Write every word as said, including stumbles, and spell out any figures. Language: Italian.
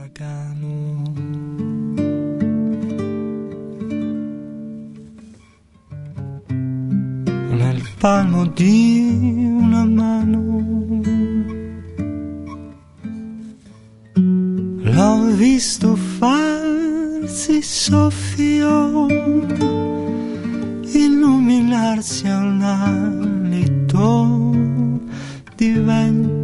uragano. Nel palmo di una mano l'ho visto farsi soffio, illuminarsi a un alito di vento